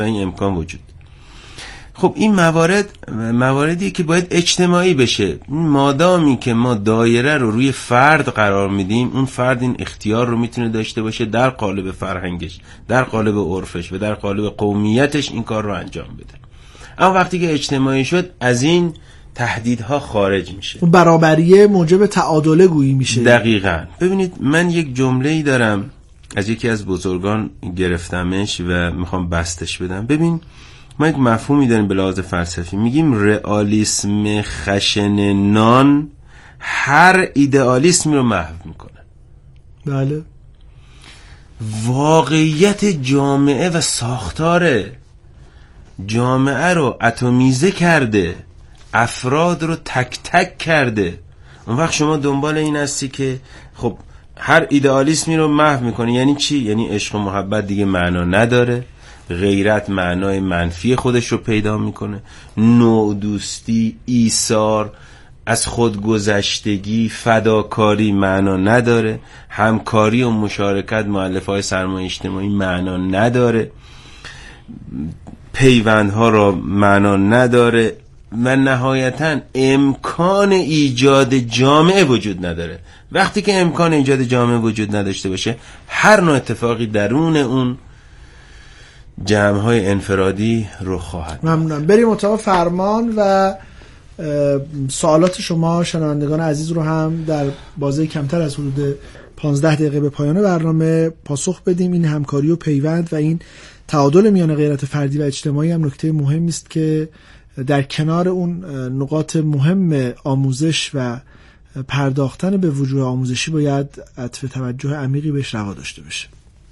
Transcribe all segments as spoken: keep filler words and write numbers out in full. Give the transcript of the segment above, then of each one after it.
و این امکان وجود. خب این موارد مواردی که باید اجتماعی بشه. مادامی که ما دایره رو روی فرد قرار میدیم، اون فرد این اختیار رو میتونه داشته باشه در قالب فرهنگش، در قالب عرفش و در قالب قومیتش این کار رو انجام بده. اما وقتی که اجتماعی شد از این تهدیدها خارج میشه، اون برابریه موجب تعادله گویی میشه. دقیقاً. ببینید من یک جمله‌ای دارم از یکی از بزرگان گرفتمش و میخوام بستش بدم. ببین ما یک مفهومی داریم به لحاظ فلسفی، میگیم رئالیسم خشن نان هر ایدئالیسمی رو محو میکنه. بله. واقعیت جامعه و ساختار جامعه رو اتمیزه کرده، افراد رو تک تک کرده. اون وقت شما دنبال این هستی که خب هر ایدئالیسمی رو محو میکنه. یعنی چی؟ یعنی عشق و محبت دیگه معنا نداره، غیرت معنای منفی خودش رو پیدا میکنه، نوع دوستی، ایثار، از خودگذشتگی، فداکاری معنا نداره، همکاری و مشارکت، مؤلفه‌های سرمایه اجتماعی معنا نداره، پیوندها را معنا نداره و نهایتاً امکان ایجاد جامعه وجود نداره. وقتی که امکان ایجاد جامعه وجود نداشته باشه، هر نوع اتفاقی درون اون جمع‌های انفرادی رو خواهد. ممنونم. بریم اتاق فرمان و سوالات شما شنوندگان عزیز رو هم در بازه کمتر از حدود پانزده دقیقه به پایان برنامه پاسخ بدیم. این همکاری و پیوند و این تعادل میان غیرت فردی و اجتماعی هم نکته مهمی است که در کنار اون نقاط مهم آموزش و پرداختن به وجوه آموزشی باید عطف توجه عمیقی بهش روا داشته بشه.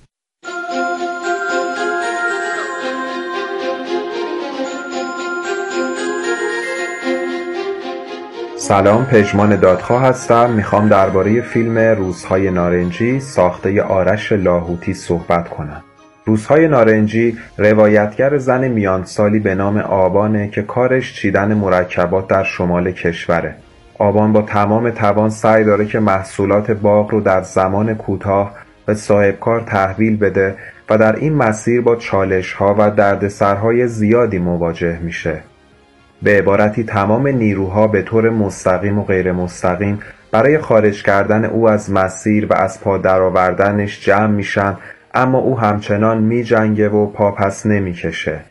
سلام، پژمان دادخواه هستم. میخوام درباره فیلم روزهای نارنجی ساخته آرش لاهوتی صحبت کنم. روزهای نارنجی روایتگر زن میان سالی به نام آبانه که کارش چیدن مرکبات در شمال کشوره. آبان با تمام توان سعی داره که محصولات باغ رو در زمان کوتاه به صاحبکار تحویل بده و در این مسیر با چالش‌ها و دردسرهای زیادی مواجه میشه. به عبارتی تمام نیروها به طور مستقیم و غیر مستقیم برای خارج کردن او از مسیر و از پا درآوردنش جمع میشن، اما او همچنان می جنگه و پاپس نمی کشه.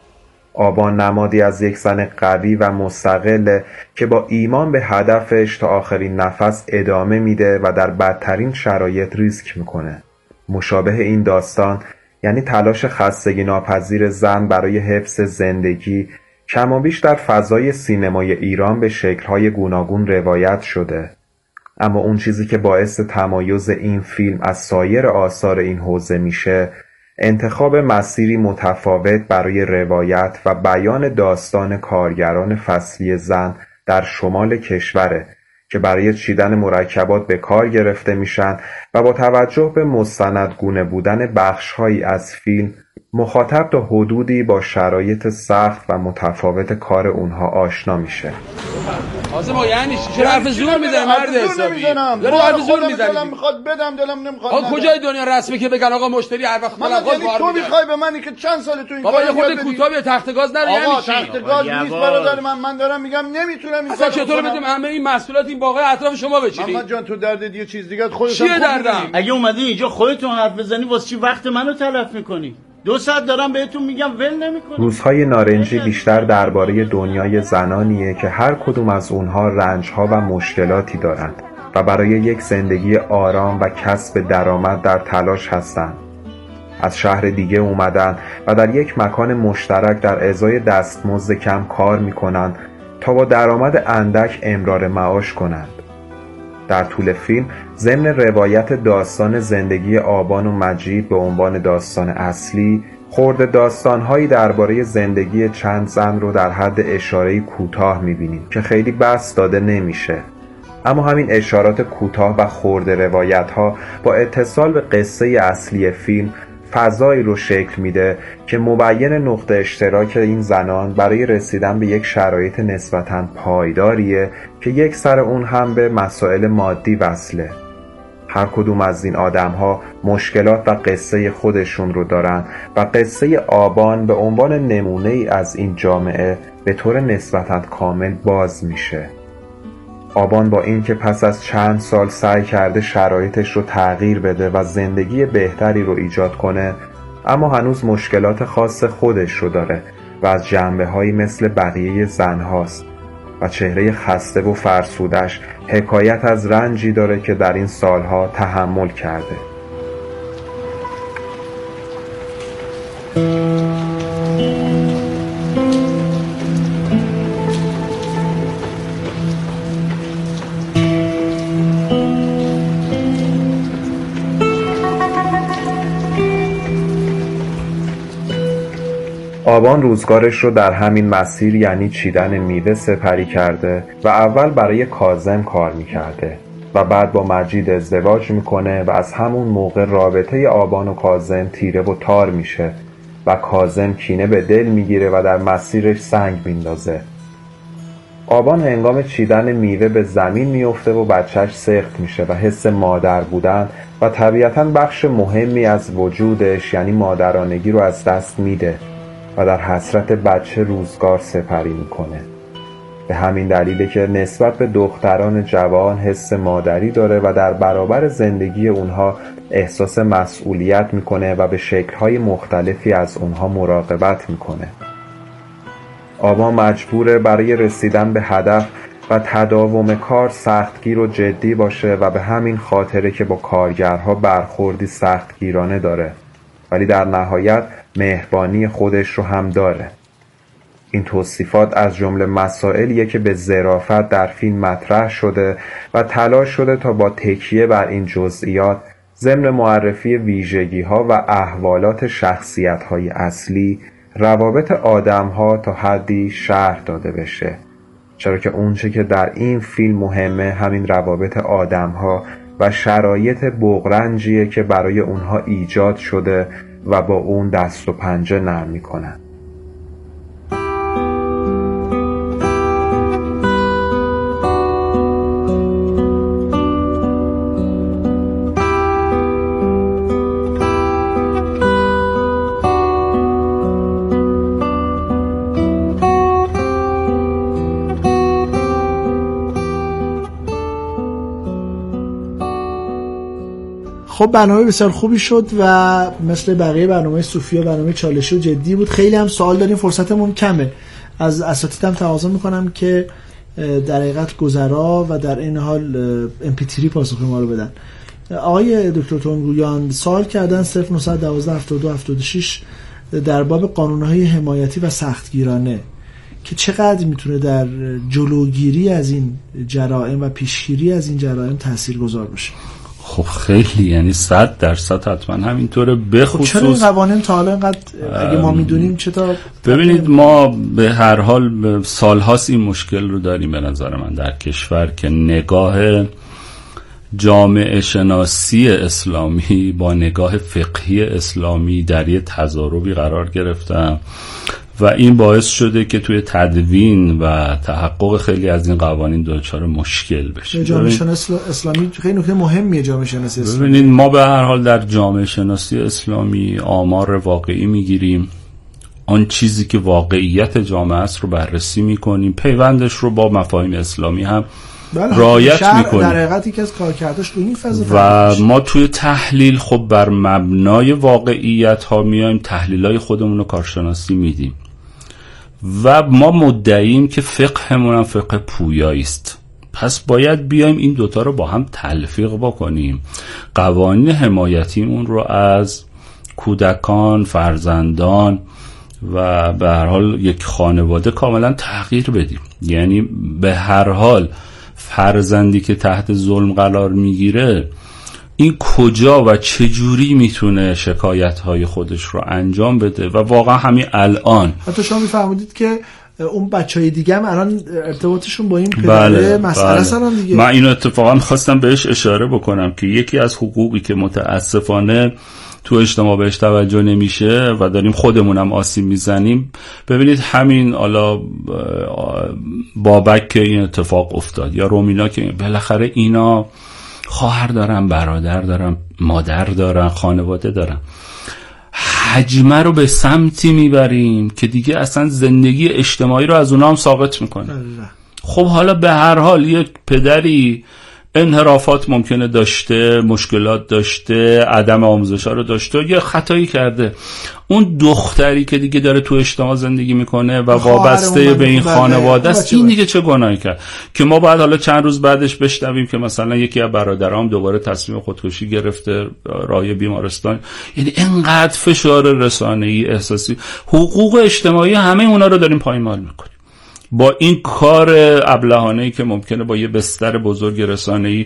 آبان نمادی از یک زن قوی و مستقله که با ایمان به هدفش تا آخرین نفس ادامه میده و در بدترین شرایط ریسک میکنه. مشابه این داستان یعنی تلاش خستگی ناپذیر زن برای حفظ زندگی کم و بیش در فضای سینمای ایران به شکل‌های گوناگون روایت شده. اما اون چیزی که باعث تمایز این فیلم از سایر آثار این حوزه میشه انتخاب مسیری متفاوت برای روایت و بیان داستان کارگران فصلی زن در شمال کشوره که برای چیدن مرکبات به کار گرفته میشن و با توجه به مستندگونه بودن بخش‌هایی از فیلم مخاطب تا حدودی با شرایط سخت و متفاوت کار اونها آشنا میشه. آزم ما یعنی چرا حرف زور میزنی مرد حسابی؟ داره حرف زور میزنی. دلم میخواد بدم دلم نمیخواد. آقا کجای دنیا رسمه که بگن آقا مشتری هر وقت من خود کار تو میخوای به منی که چند سال تو این بابا یه خورده کوتاه بیا تخت گاز نره یعنی چی؟ آقا تخت گاز نیست برادر من. من دارم میگم نمیتونم این اصلا چطور بدیم همه این محصولات این باغ اطراف شما بچینی؟ محمد جان تو درد یه چیز دیگه خودت چیه دردم؟ اگه اومدی اینجا خودتون حرف بزنی واسه چی وقت منو تلف میکنی؟ دو ساعت دارم بهتون میگم ول نمیکنی. روزهای نارنجی بیشتر درباره دنیای زنانیه که هر کدوم از اونها رنجها و مشکلاتی دارند و برای یک زندگی آرام و کسب درآمد در تلاش هستند. از شهر دیگه اومدن و در یک مکان مشترک در ازای دستمزد کم کار میکنن تا با درآمد اندک امرار معاش کنند. در طول فیلم ضمن روایت داستان زندگی آبان و مجید به عنوان داستان اصلی، خرده داستان‌هایی درباره زندگی چند زن رو در حد اشاره‌ای کوتاه می‌بینیم که خیلی بس داده نمیشه. اما همین اشارات کوتاه و خرده روایت‌ها با اتصال به قصه اصلی فیلم فضایی رو شکل میده که مبین نقطه اشتراک این زنان برای رسیدن به یک شرایط نسبتاً پایداریه که یک سر اون هم به مسائل مادی وصله. هر کدوم از این آدم‌ها مشکلات و قصه خودشون رو دارن و قصه آبان به عنوان نمونه‌ای از این جامعه به طور نسبتاً کامل باز میشه. آبان با اینکه پس از چند سال سعی کرده شرایطش رو تغییر بده و زندگی بهتری رو ایجاد کنه، اما هنوز مشکلات خاص خودش رو داره و از جنبه‌هایی مثل بقیه زن‌هاست و چهره خسته و فرسودش حکایت از رنجی داره که در این سالها تحمل کرده. آبان روزگارش رو در همین مسیر یعنی چیدن میوه سپری کرده و اول برای کاظم کار میکرده و بعد با مجید ازدواج میکنه و از همون موقع رابطه آبان و کاظم تیره و تار میشه و کاظم کینه به دل میگیره و در مسیرش سنگ میندازه. آبان هنگام چیدن میوه به زمین میفته و بچهش سخت میشه و حس مادر بودن و طبیعتاً بخش مهمی از وجودش یعنی مادرانگی رو از دست میده و در حسرت بچه روزگار سپری میکنه. به همین دلیله که نسبت به دختران جوان حس مادری داره و در برابر زندگی اونها احساس مسئولیت میکنه و به شکل‌های مختلفی از اونها مراقبت میکنه. آبان مجبوره برای رسیدن به هدف و تداوم کار سختگیر و جدی باشه و به همین خاطره که با کارگرها برخوردی سختگیرانه داره، ولی در نهایت مهربانی خودش رو هم داره. این توصیفات از جمله مسائلیه که به ظرافت در فیلم مطرح شده و تلاش شده تا با تکیه بر این جزئیات ضمن معرفی ویژگی‌ها و احوالات شخصیت‌های اصلی روابط آدم‌ها تا حدی شرح داده بشه، چرا که اونچه که در این فیلم مهمه همین روابط آدم‌ها و شرایط بغرنجیه که برای اونها ایجاد شده و با اون دست و پنجه نرم میکنن. خب برنامه بسیار خوبی شد و مثل بقیه برنامه صوفیا برنامه چالشی و جدی بود. خیلی هم سوال داریم، فرصتمون کمه. از اساتیدم تقاضا میکنم که در حقیقت گذرا و در این حال ام پی تری پاسخ ما رو بدن. آقای دکتر تونگویان سوال کردن صفر نه یک دو هفتاد و دو هفتاد و شش در باب قانونهای حمایتی و سختگیرانه که چقدر میتونه در جلوگیری از این جرائم و پیشگیری از این جرائم تاثیرگذار باشه. خب خیلی، یعنی صد درصد حتما همینطوره. به خصوص خب چرا این قوانین تا حالا اینقدر اگه ما میدونیم چطور؟ ببینید ما به هر حال سالهاست این مشکل رو داریم به نظر من در کشور که نگاه جامعه شناسی اسلامی با نگاه فقهی اسلامی در یه تضاربی قرار گرفتن و این باعث شده که توی تدوین و تحقق خیلی از این قوانین دچار مشکل بشه. جامعه شناسی اسلامی خیلی نکته مهمیه. جامعه شناسی اسلامی، ببینید ما به هر حال در جامعه شناسی اسلامی آمار واقعی میگیریم، آن چیزی که واقعیت جامعه است رو بررسی میکنیم، پیوندش رو با مفاهیم اسلامی هم رعایت میکنیم. در حقیقتی که از کارکردش تو این فاز و ما توی تحلیل خب بر مبنای واقعیت ها میایم تحلیلای خودمون رو کارشناسی میدیم و ما مدعیم که فقهمون هم فقه پویایی است. پس باید بیایم این دوتا رو با هم تلفیق بکنیم، قوانین حمایتیمون رو از کودکان، فرزندان و به هر حال یک خانواده کاملا تغییر بدیم. یعنی به هر حال فرزندی که تحت ظلم قرار میگیره این کجا و چجوری میتونه شکایت‌های خودش رو انجام بده و واقعا همین الان حتی شما میفهمید که اون بچهای دیگه هم الان ارتباطشون با این پدره مسئله سرم دیگه. من اینو اتفاقا خواستم بهش اشاره بکنم که یکی از حقوقی که متاسفانه تو اجتماع بهش توجه نمیشه و داریم خودمونم آسیب میزنیم. ببینید همین حالا بابک که این اتفاق افتاد یا رومینا که بالاخره اینا خواهر دارن، برادر دارن، مادر دارن، خانواده دارن. حجمه رو به سمتی میبریم که دیگه اصلا زندگی اجتماعی رو از اونا هم ساقط میکنه. خب حالا به هر حال یک پدری انحرافات ممکنه داشته، مشکلات داشته، عدم آموزش ها رو داشته، یه خطایی کرده. اون دختری که دیگه داره تو اجتماع زندگی میکنه و وابسته به این خانواده است، این دیگه چه گناهی کرد که ما بعد حالا چند روز بعدش بشنویم که مثلا یکی از برادرام دوباره تصمیم خودکشی گرفته، راه بیمارستان. یعنی اینقدر فشار رسانه‌ای، احساسی، حقوق اجتماعی همه اونا رو داریم پایمال میکنیم با این کار ابلهانه‌ای که ممکنه با یه بستر بزرگ رسانه‌ای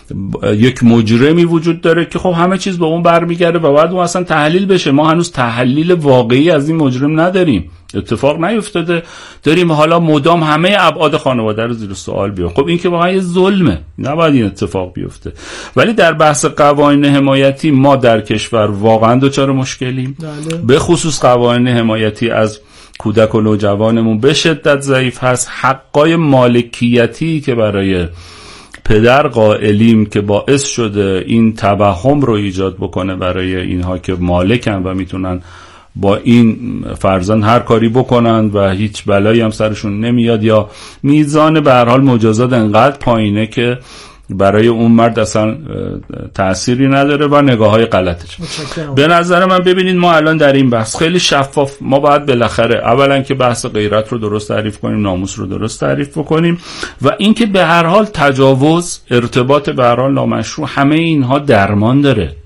یک مجرمی وجود داره که خب همه چیز به اون برمیگرده و بعد اون اصلا تحلیل بشه. ما هنوز تحلیل واقعی از این مجرم نداریم، اتفاق نیفتاده، داریم حالا مدام همه ابعاد خانواده رو زیر سوال بیاریم. خب این که واقعا یه ظلمه، نباید این اتفاق بیفته. ولی در بحث قوانین حمایتی ما در کشور واقعا دچار مشکلیم، به خصوص قوانین حمایتی از کودک و نوجوانمون به شدت ضعیف هست. حقای مالکیتی که برای پدر قائلیم که باعث شده این توهم رو ایجاد بکنه برای اینها که مالکن و میتونن با این فرزند هر کاری بکنن و هیچ بلایی هم سرشون نمیاد، یا میزان به هر حال مجازات انقدر پایینه که برای اون مرد اصلا تأثیری نداره و نگاه های غلطش. به نظر من ببینید ما الان در این بحث خیلی شفاف، ما باید بالاخره اولا که بحث غیرت رو درست تعریف کنیم، ناموس رو درست تعریف بکنیم و اینکه به هر حال تجاوز، ارتباط به هر حال نامشروع، همه اینها درمان داره،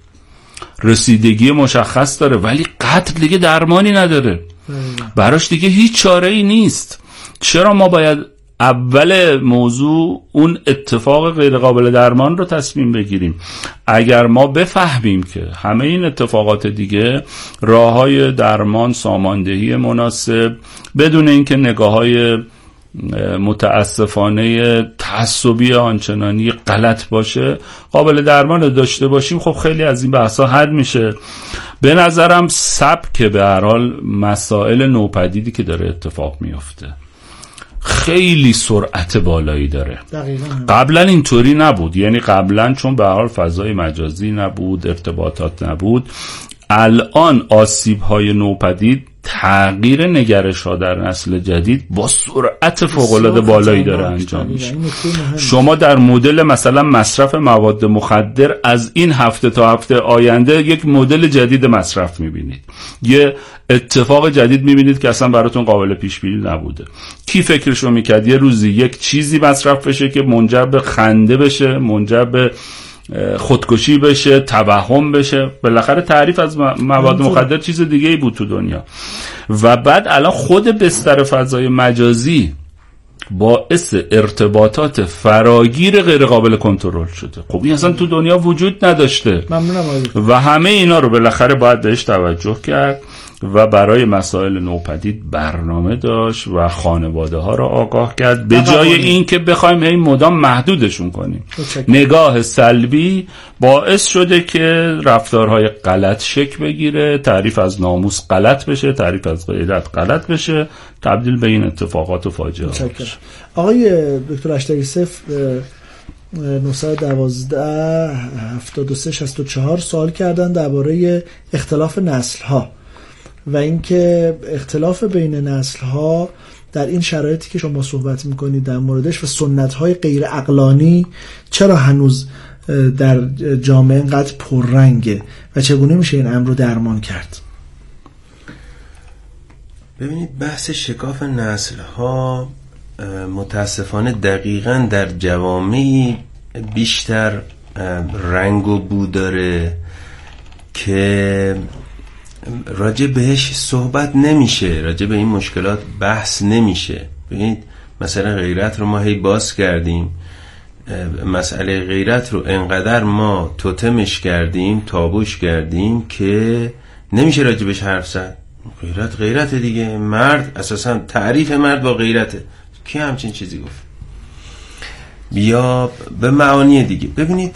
رسیدگی مشخص داره، ولی قتل دیگه درمانی نداره، براش دیگه هیچ چاره‌ای نیست. چرا ما باید اول موضوع اون اتفاق غیر قابل درمان رو تصمیم بگیریم؟ اگر ما بفهمیم که همه این اتفاقات دیگه راه‌های درمان، ساماندهی مناسب، بدون اینکه نگاه‌های متاسفانه تعصبی آنچنانی غلط باشه، قابل درمان رو داشته باشیم، خب خیلی از این بحثا حل میشه. به نظرم سبک به هر حال مسائل نوپدیدی که داره اتفاق میفته خیلی سرعت بالایی داره. دقیقاً. قبلا اینطوری نبود، یعنی قبلا چون به هر حال فضای مجازی نبود، ارتباطات نبود، الان آسیب‌های نوپدید، تغییر نگرش‌ها در نسل جدید با سرعت فوق‌العاده بالایی داره انجام میشه. شما در مدل مثلا مصرف مواد مخدر از این هفته تا هفته آینده یک مدل جدید مصرف میبینید، یه اتفاق جدید میبینید که اصلا براتون قابل پیش بینی نبوده. کی فکرشو میکرد یه روزی یک چیزی مصرف بشه که منجر به خنده بشه، منجر به خودکشی بشه، توهم بشه؟ بالاخره تعریف از مواد مخدر چیز دیگه ای بود تو دنیا. و بعد الان خود بستر فضای مجازی باعث ارتباطات فراگیر غیر قابل کنترل شده. خب این اصلا تو دنیا وجود نداشته. ممنونم و همه اینا رو بالاخره باید بهش توجه کرد و برای مسائل نوپدید برنامه داشت و خانواده ها را آگاه کرد، به جای این که بخوایم این مدام محدودشون کنیم. نگاه سلبی باعث شده که رفتارهای غلط شکل بگیره، تعریف از ناموس غلط بشه، تعریف از غیرت غلط بشه، تبدیل به این اتفاقات و فاجعه بشه. آقای دکتر اشتری صفر نهصد و دوازده هفتاد و سه شصت و چهار سوال کردن درباره اختلاف نسل ها و اینکه اختلاف بین نسل ها در این شرایطی که شما صحبت میکنید در موردش و سنت های غیر عقلانی چرا هنوز در جامعه اینقدر پررنگه و چگونه میشه این امر رو درمان کرد؟ ببینید بحث شکاف نسل ها متاسفانه دقیقاً در جوامعی بیشتر رنگ و بو داره که راجع بهش صحبت نمیشه، راجع به این مشکلات بحث نمیشه. ببینید مثلا غیرت رو ما هی باز کردیم، مسئله غیرت رو انقدر ما توتمش کردیم، تابوش کردیم که نمیشه راجع بهش حرف زد. غیرت غیرت دیگه، مرد اساسا تعریف مرد با غیرته. کی همچین چیزی گفت؟ بیا به معانی دیگه. ببینید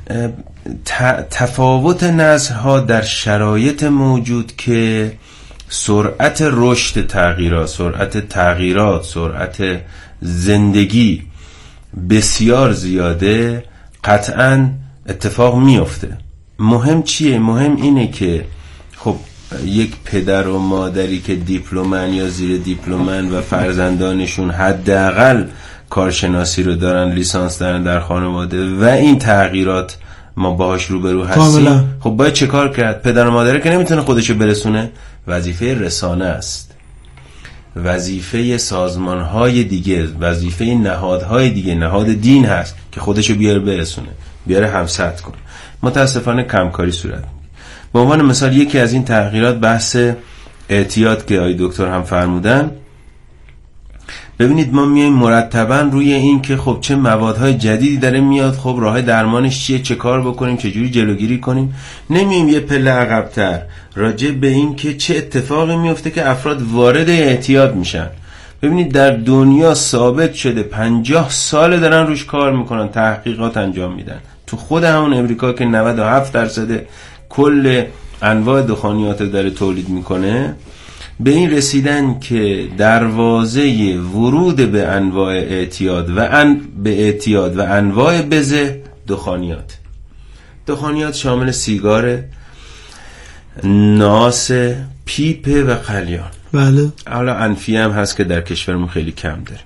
تفاوت نسل‌ها در شرایط موجود که سرعت رشد تغییرات، سرعت تغییرات، سرعت زندگی بسیار زیاده، قطعاً اتفاق میفته. مهم چیه؟ مهم اینه که خب یک پدر و مادری که دیپلمن یا زیر دیپلمن و فرزندانشون حداقل کارشناسی رو دارن، لیسانس دارن در خانواده و این تغییرات ما باهاش روبرو هستیم، خب باید چه کار کرد؟ پدر و مادره که نمیتونه خودشو برسونه، وظیفه رسانه است، وظیفه سازمانهای دیگه، وظیفه نهادهای دیگه، نهاد دین هست که خودشو بیاره برسونه، بیاره همسط کنه. متاسفانه کمکاری صورت میگیره. به عنوان مثال یکی از این تغییرات بحث اعتیاد که آقای دکتر هم فرمودن. ببینید ما میایم مرتبا روی این که خب چه موادهای جدیدی داره میاد، خب راه درمانش چیه، چه کار بکنیم، چه جوری جلوگیری کنیم. نمیایم یه پله عقب‌تر راجع به این که چه اتفاقی میفته که افراد وارد اعتیاد میشن. ببینید در دنیا ثابت شده پنجاه سال دارن روش کار میکنن، تحقیقات انجام میدن. تو خود همون امریکا که نود و هفت درصد کل انواع دخانیات داره تولید میکنه، به این رسیدن که دروازه ورود به انواع اعتیاد و ان به اعتیاد و انواع بزه دخانیات. دخانیات شامل سیگار، ناس، پیپ و قلیان. بله. حالا انفی هم هست که در کشورمون خیلی کم داریم.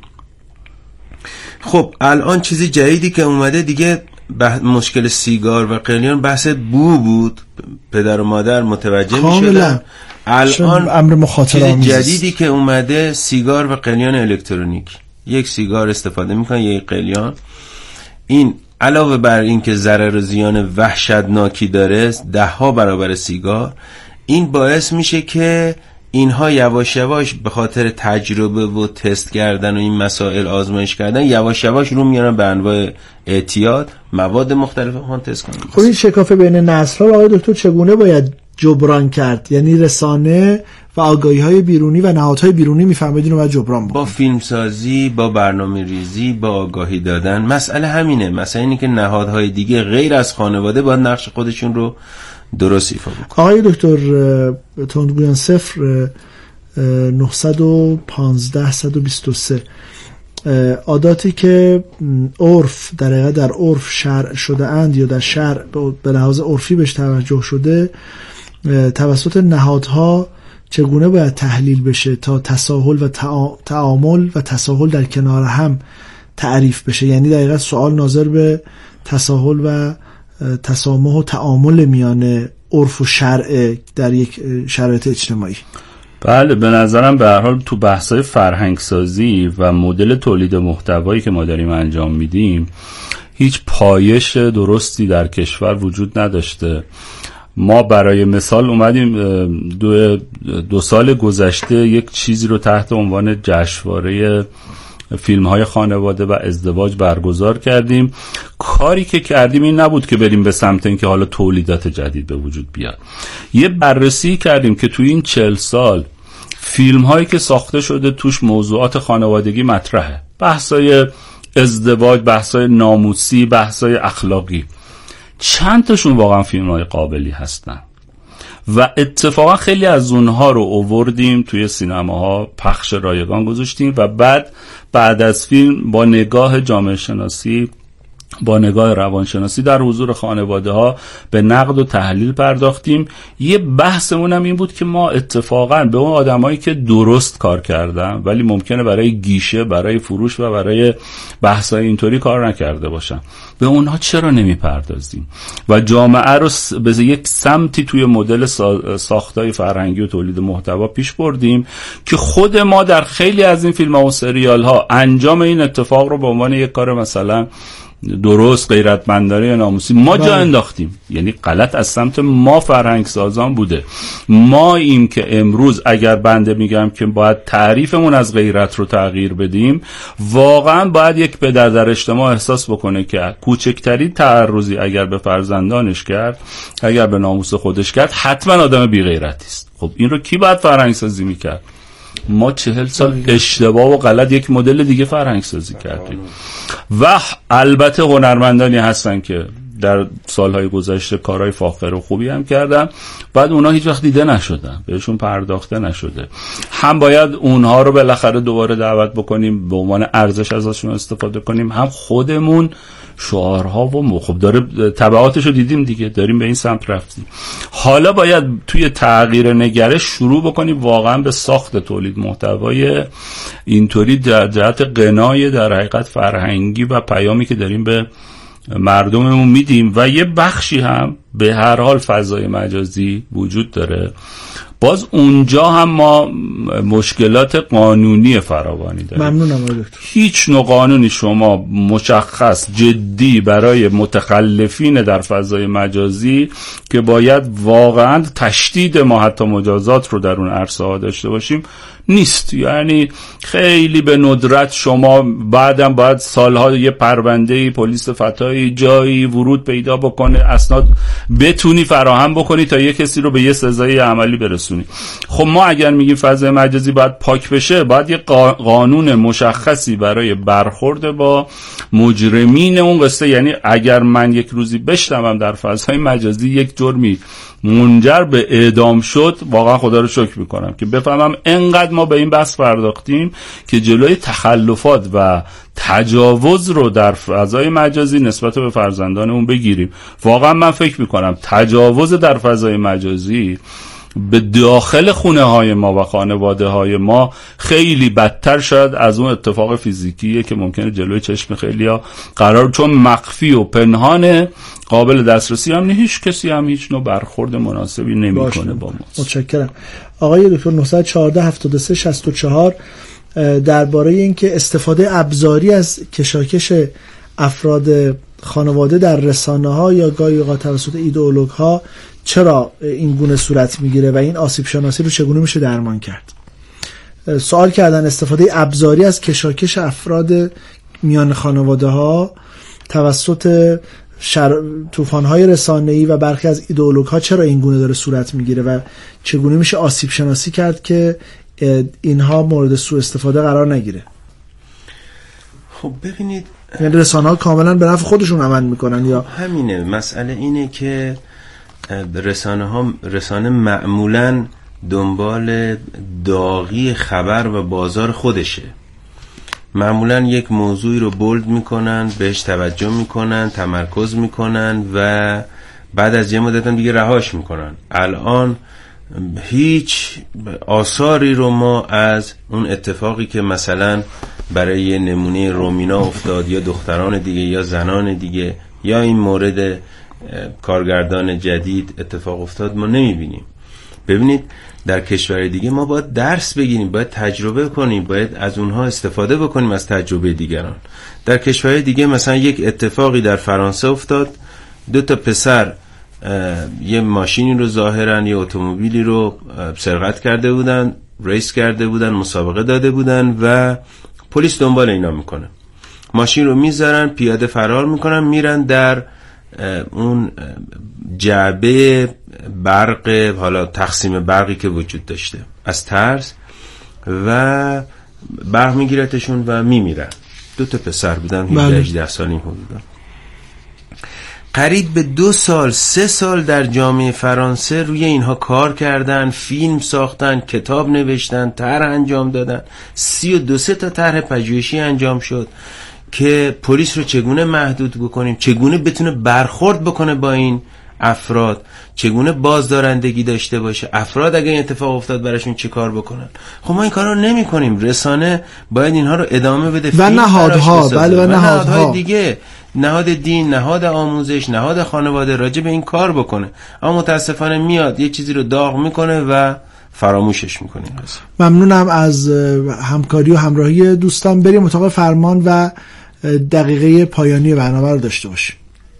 خب الان چیزی جدیدی که اومده دیگه مشکل سیگار و قلیان بحث بو بود، پدر و مادر متوجه می شدن. الان امر مخاطره چیز جدیدی که اومده سیگار و قلیان الکترونیک. یک سیگار استفاده میکنن، یک قلیان. این علاوه بر این که ضرر و زیان وحشتناکی داره، ده ها برابر سیگار، این باعث میشه که اینها یواش یواش به خاطر تجربه و تست کردن و این مسائل آزمایش کردن یواش یواش رو میارن به انواع اعتیاد، مواد مختلف هم تست کنن. خب این شکاف بین نسل‌ها آقای دکتر چگونه باید جبران کرد؟ یعنی رسانه و آگاهی‌های بیرونی و نهادهای بیرونی میفهمید اینو باید جبران بکنه. با فیلمسازی، با برنامه‌ریزی، با آگاهی دادن. مسئله همینه. مسئله اینه که نهادهای دیگه غیر از خانواده باید نقش خودشون رو درست ایفا بکنه. آقای دکتر تندگویان صفر نهصد و پانزده صد و بیست و سه عاداتی که عرف در حقیقت در عرف شرع شده اند یا در شرع به لحاظ عرفی بهش توجه شده، توسط نهادها چگونه باید تحلیل بشه تا تساهل و تعامل و تساهل در کنار هم تعریف بشه؟ یعنی در حقیقت سوال ناظر به تساهل و تسامح و تعامل میان عرف و شرع در یک شرایط اجتماعی. بله، به نظرم به هر حال تو بحث‌های فرهنگسازی و مدل تولید محتوایی که ما داریم انجام میدیم هیچ پایش درستی در کشور وجود نداشته. ما برای مثال اومدیم دو, دو سال گذشته یک چیزی رو تحت عنوان جشنواره فیلم های خانواده و ازدواج برگزار کردیم. کاری که کردیم این نبود که بریم به سمت این که حالا تولیدات جدید به وجود بیاد. یه بررسی کردیم که توی این چهل سال فیلم هایی که ساخته شده توش موضوعات خانوادگی مطرحه، بحثای ازدواج، بحثای ناموسی، بحثای اخلاقی، چند تاشون واقعا فیلم های قابلی هستن و اتفاقا خیلی از اونها رو آوردیم توی سینماها پخش رایگان گذاشتیم و بعد بعد از فیلم با نگاه جامعه شناسی، با نگاه روانشناسی در حضور خانواده ها به نقد و تحلیل پرداختیم. یه بحثمون هم این بود که ما اتفاقا به اون آدمایی که درست کار کردن ولی ممکنه برای گیشه، برای فروش و برای بحثای اینطوری کار نکرده باشن، به اونها چرا نمیپردازیم و جامعه رو به یک سمتی توی مدل ساختای فرهنگی و تولید محتوا پیش بردیم که خود ما در خیلی از این فیلم‌ها و سریال‌ها انجام این اتفاق رو به عنوان یک کار مثلا درست، غیرتمندانه یا ناموسی ما جا انداختیم. یعنی غلط از سمت ما فرهنگ سازان بوده. ما این که امروز اگر بنده میگم که باید تعریفمون از غیرت رو تغییر بدیم، واقعا باید یک پدر در اجتماع احساس بکنه که کوچکترین تعرضی اگر به فرزندانش کرد، اگر به ناموس خودش کرد، حتما آدم بی غیرتی است. خب این رو کی باید فرهنگ سازی میکرد؟ ما چهل سال اشتباه و غلط یک مدل دیگه فرهنگ سازی کردیم و البته هنرمندانی هستن که در سالهای گذشته کارهای فاخر و خوبی هم کردن، بعد اونها هیچ وقت دیده نشدن، بهشون پرداخته نشده. هم باید اونها رو بالاخره دوباره دعوت بکنیم به عنوان ارزش ازشون استفاده کنیم، هم خودمون شعارها و خب داره تبعاتش رو دیدیم دیگه، داریم به این سمت رفتیم. حالا باید توی تغییر نگرش شروع بکنیم واقعا به ساخت تولید محتوای اینطوری در جهت غنای در حقیقت فرهنگی و پیامی که داریم به مردممون میدیم. و یه بخشی هم به هر حال فضای مجازی وجود داره، باز اونجا هم ما مشکلات قانونی فراوانی داریم. ممنونم آقای دکتر. هیچ نوع قانونی شما مشخص جدی برای متخلفین در فضای مجازی که باید واقعا تشدید ما حتی مجازات رو در اون عرصه ها داشته باشیم نیست. یعنی خیلی به ندرت شما بعدم باید سالها یه پرونده پلیس فتایی جایی ورود پیدا بکنه، اسناد بتونی فراهم بکنی تا یه کسی رو به یه سزای عملی برسونی. خب ما اگر میگیم فضای مجازی باید پاک بشه، باید یه قانون مشخصی برای برخورد با مجرمین اون قصه. یعنی اگر من یک روزی بشنوم در فضای مجازی یک جرمی منجر به اعدام شد، واقعا خدا رو شکر میکنم که بفهمم انقدر ما به این بحث پرداختیم که جلوی تخلفات و تجاوز رو در فضای مجازی نسبت به فرزندانمون بگیریم. واقعا من فکر میکنم تجاوز در فضای مجازی به داخل خونه های ما و خانواده های ما خیلی بدتر شد از اون اتفاق فیزیکیه که ممکنه جلوی چشم خیلی ها قرار، چون مخفی و پنهانه، قابل دسترسی هم نه، هیچ کسی هم هیچ نوع برخورد مناسبی نمیکنه با ما. متشکرم. آقای دکتر نه یک چهار هفت سه شش چهار درباره اینکه استفاده ابزاری از کشاکش افراد خانواده در رسانه‌ها یا گاهی اوقات توسط ایدئولوژها چرا این گونه صورت میگیره و این آسیب شناسی رو چگونه میشه درمان کرد. سوال کردن استفاده ابزاری از کشاکش افراد میان خانواده ها توسط شر... طوفان‌های رسانه‌ای و برخی از ایدئولوژها چرا این گونه داره صورت میگیره و چگونه میشه آسیب شناسی کرد که اینها مورد سوء استفاده قرار نگیره. خب ببینید، یعنی رسانه‌ها کاملا به نفع خودشون عمل میکنن یا همینه؟ مسئله اینه که رسانه ها رسانه معمولا دنبال داغی خبر و بازار خودشه. معمولا یک موضوعی رو بولد میکنن، بهش توجه میکنن، تمرکز میکنن و بعد از یه مدت هم دیگه رهاش میکنن. الان هیچ آثاری رو ما از اون اتفاقی که مثلا برای یه نمونه رومینا افتاد یا دختران دیگه یا زنان دیگه یا این مورد کارگردان جدید اتفاق افتاد ما نمیبینیم. ببینید در کشور دیگه ما باید درس بگیریم، باید تجربه کنیم، باید از اونها استفاده بکنیم از تجربه دیگران. در کشور دیگه مثلا یک اتفاقی در فرانسه افتاد، دو تا پسر یه ماشینی رو ظاهرا یه اتومبیلی رو سرقت کرده بودن، ریس کرده بودن، مسابقه داده بودن و پلیس دنبال اینا میکنه. ماشین رو میذارن، پیاده فرار میکنن، میرن در اون جعبه برق، حالا تقسیم برقی که وجود داشته، از ترس و برق میگیرتشون و میمیرن. دو تا پسر بودن، هجده هجده سالی بودن. قریب به دو سال سه سال در جامعه فرانسه روی اینها کار کردن، فیلم ساختن، کتاب نوشتن، طرح انجام دادن. سی و دو سه تا طرح پژوهشی انجام شد که پلیس رو چگونه محدود بکنیم، چگونه بتونه برخورد بکنه با این افراد، چگونه بازدارندگی داشته باشه، افراد اگه این اتفاق افتاد براشون چه کار بکنن. خب ما این کارا رو نمی کنیم. رسانه باید اینها رو ادامه بده و نهادها، بله و نهادهای دیگه، نهاد دین، نهاد آموزش، نهاد خانواده راجع به این کار بکنه. اما متاسفانه میاد یه چیزی رو داغ میکنه و فراموشش میکنه. ممنونم از همکاری و همراهی دوستان. بریم اتاق فرمان و دقیقه پایانی برنامه رو داشته باشیم.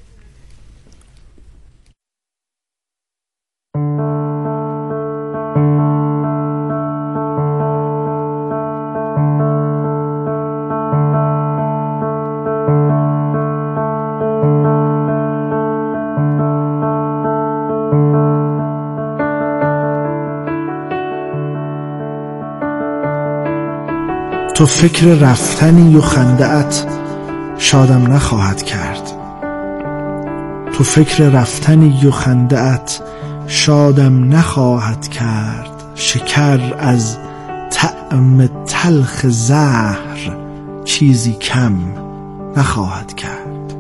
تو فکر رفتنی و خنده‌ات شادم نخواهد کرد. تو تو فکر رفتنی و خنده‌ات شادم نخواهد کرد. شکر از طعم تلخ زهر چیزی کم نخواهد کرد.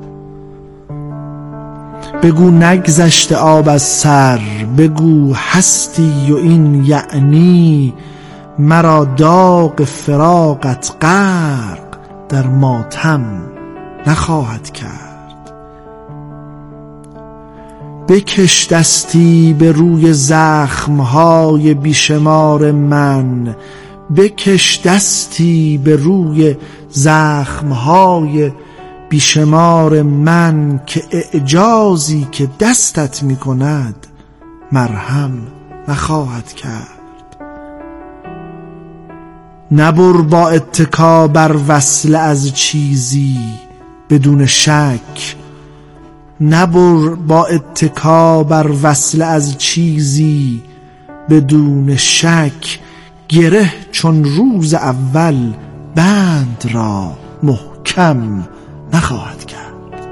بگو نگذشته آب از سر، بگو هستی و این یعنی مرا داغ فراقت غرق در ماتم نخواهد کرد. بکش دستی به روی زخمهای بیشمار من، بکش دستی به روی زخمهای بیشمار من که اعجازی که دستت می کند مرهم نخواهد کرد. نبر با اتکا بر وصل از چیزی بدون شک، نبر با اتکا بر وصل از چیزی بدون شک. گره چون روز اول بند را محکم نخواهد کرد.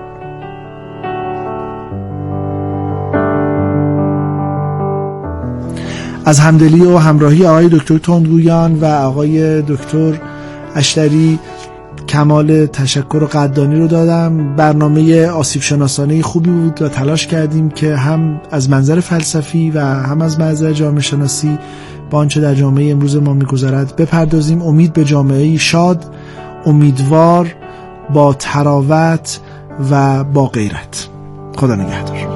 از همدلی و همراهی آقای دکتر تندگویان و آقای دکتر اشتری کمال تشکر و قدردانی رو دادم. برنامه آسیب شناسانه خوبی بود و تلاش کردیم که هم از منظر فلسفی و هم از منظر جامعه شناسی با آنچه در جامعه امروز ما می‌گذرد بپردازیم. امید به جامعه شاد، امیدوار، با تراوت و با غیرت. خدا نگهدار.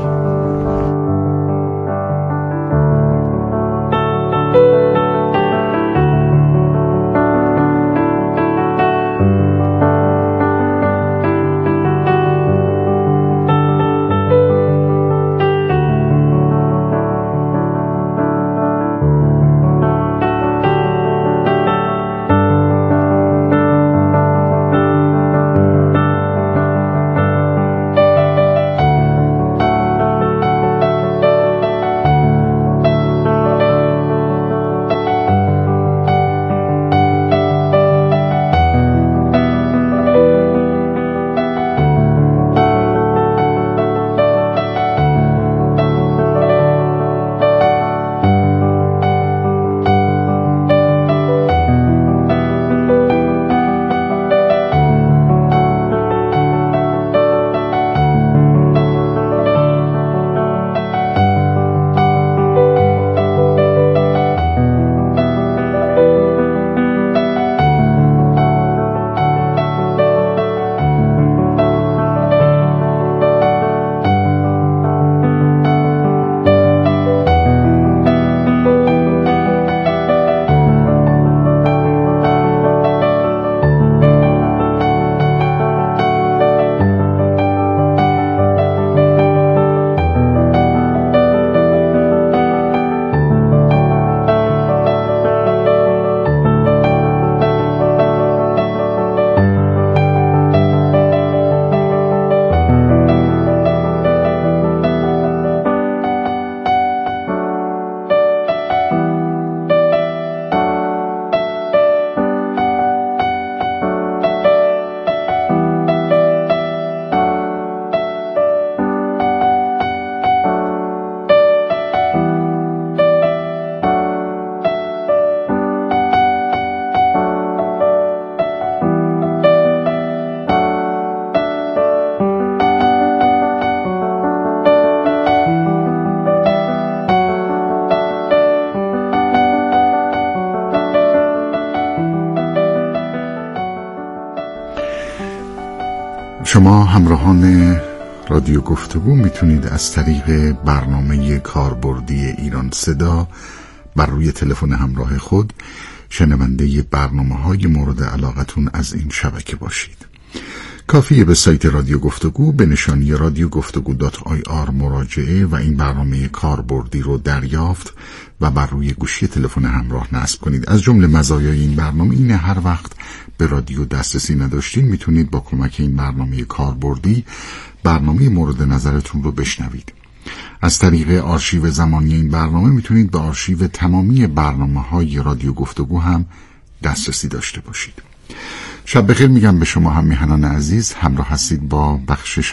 شما همراهان رادیو گفتگو میتونید از طریق برنامه کاربردی ایران صدا بر روی تلفن همراه خود شنونده برنامه‌های مورد علاقتون از این شبکه باشید. کافیه به سایت رادیو گفتگو به نشانی رادیو گفتگو دات آی آر مراجعه و این برنامه کاربردی رو دریافت و بر روی گوشی تلفن همراه نصب کنید. از جمله مزایای این برنامه اینه هر وقت به رادیو دسترسی نداشتین میتونید با کمک این برنامه کاربردی برنامه مورد نظرتون رو بشنوید. از طریق آرشیو زمانی این برنامه میتونید به آرشیو تمامی برنامه‌های رادیو گفتگو هم دسترسی داشته باشید. شب بخیر میگم به شما هم میهنان عزیز. همراه هستید با بخش